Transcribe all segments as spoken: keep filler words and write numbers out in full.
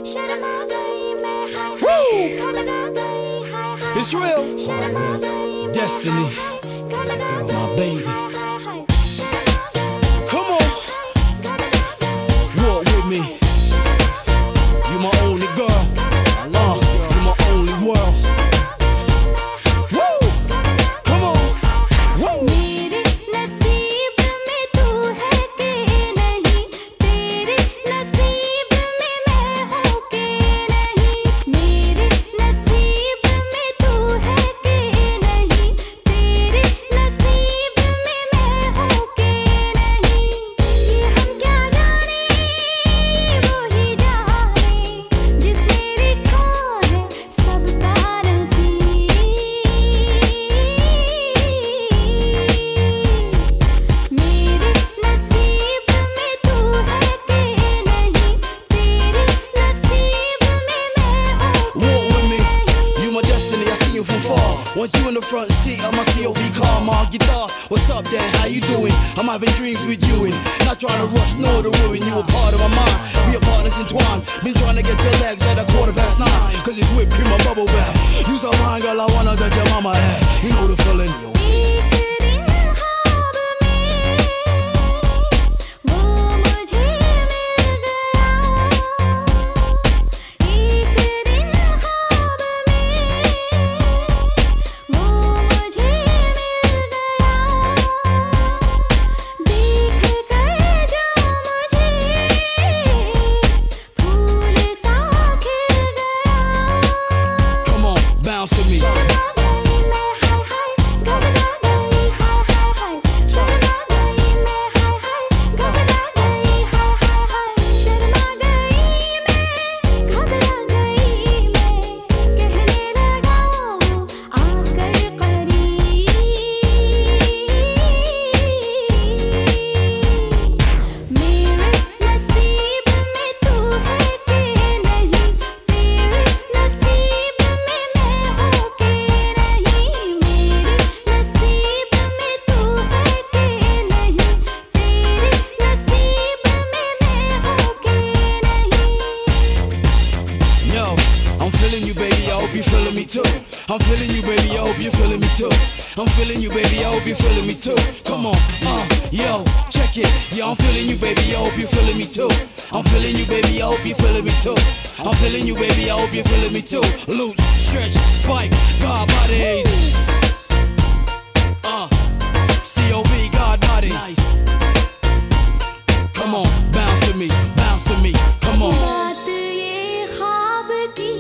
Woo! It's real. Destiny, my baby. Come on, walk with me. You my only girl. I love you, my only world. Woo! Come on, woo! मेरे नसीब में तू है कि नहीं, तेरे नसीब में मैं हूँ कि नहीं। मेरे नसीब में तू है कि नहीं, तेरे नसीब में मैं हूँ कि नहीं। ये हम क्या जाने, वो ही जाने, जिसने लिखा है सबका नसीब। मेरे नसीब में तू है कि नहीं, तेरे नसीब में मैं हूँ Walk with me, you my destiny, I see you from far. Want you in the front seat of my C O V car, my guitar. What's up, Dan? How you doing? I'm having dreams with you and not trying to rush, nor to ruin you. A part of my mind, we are partners entwined. Been trying to get your legs at a quarter past nine, cause it's whipped cream or bubble bath. You's a wine girl, I wanna touch your mama hat. You know the feeling. एक दिन ख्वाब में वो मुझे मिल गया। एक दिन ख्वाब में वो मुझे मिल गया। देख कर जो मुझे फूल सा खिल गया। Come on, bounce with me. I'm feeling you, baby, I hope you feeling me too. I'm feeling you, baby, I hope you feeling me too. I'm feeling you, baby, I hope you feeling me too. Come on, uh, yo, check it. Yeah, I'm feeling you, baby, I hope you feeling me too. I'm feeling you, baby, I hope you feeling me too. I'm feeling you, baby, I hope you feeling me too. Loose, stretch, spike, God bodies. Uh, C O V, God body. Come on, bounce with me, bounce with me, come on. बात ये ख्वाब की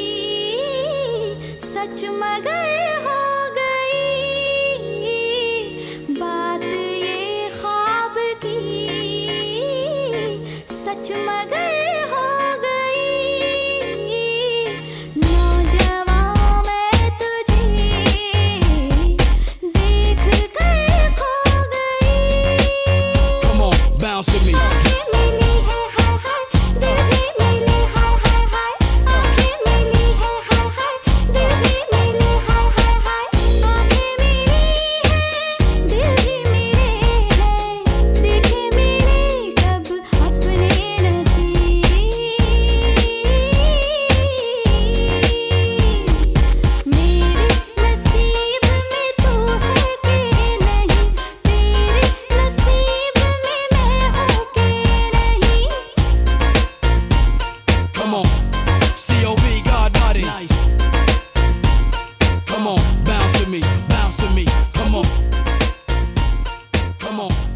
सच मगर हो गई। बात ये ख्वाब की सच मगर हो गई। नौजवान मैं तुझे देख कर खो गई। Come on, bounce with me. Come on, C O V, God body. Come on, bounce with me, bounce with me. Come on, come on.